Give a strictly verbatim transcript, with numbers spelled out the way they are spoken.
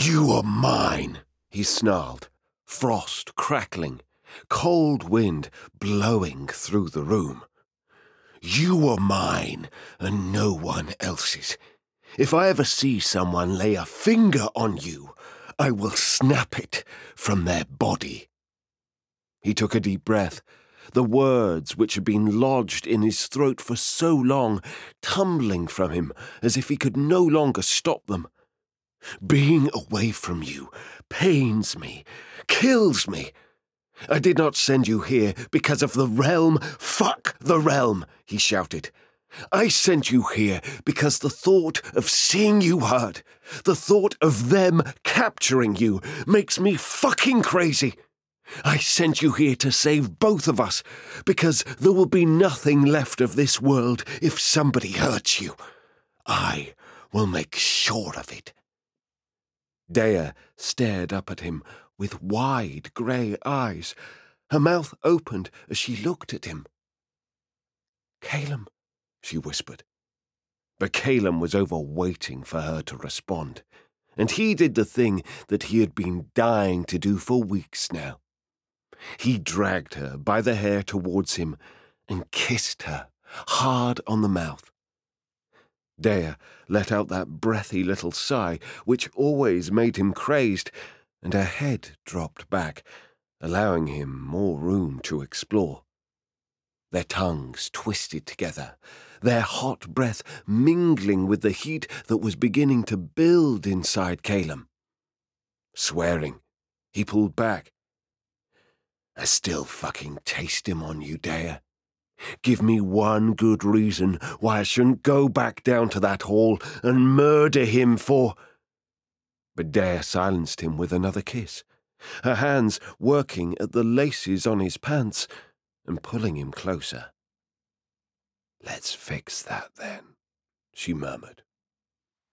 You are mine, he snarled, frost crackling, cold wind blowing through the room. You are mine, and no one else's. If I ever see someone lay a finger on you, I will snap it from their body. He took a deep breath, the words which had been lodged in his throat for so long tumbling from him as if he could no longer stop them. Being away from you pains me, kills me. I did not send you here because of the realm. Fuck the realm, he shouted. I sent you here because the thought of seeing you hurt, the thought of them capturing you, makes me fucking crazy. I sent you here to save both of us, because there will be nothing left of this world if somebody hurts you. I will make sure of it. Dea stared up at him with wide grey eyes. Her mouth opened as she looked at him. Calum, she whispered. But Calum was over waiting for her to respond, and he did the thing that he had been dying to do for weeks now. He dragged her by the hair towards him and kissed her hard on the mouth. Dea let out that breathy little sigh which always made him crazed, and her head dropped back, allowing him more room to explore. Their tongues twisted together, their hot breath mingling with the heat that was beginning to build inside Calum. Swearing, he pulled back. I still fucking taste him on you, Dea. Give me one good reason why I shouldn't go back down to that hall and murder him for... But Dea silenced him with another kiss, her hands working at the laces on his pants and pulling him closer. Let's fix that then, she murmured.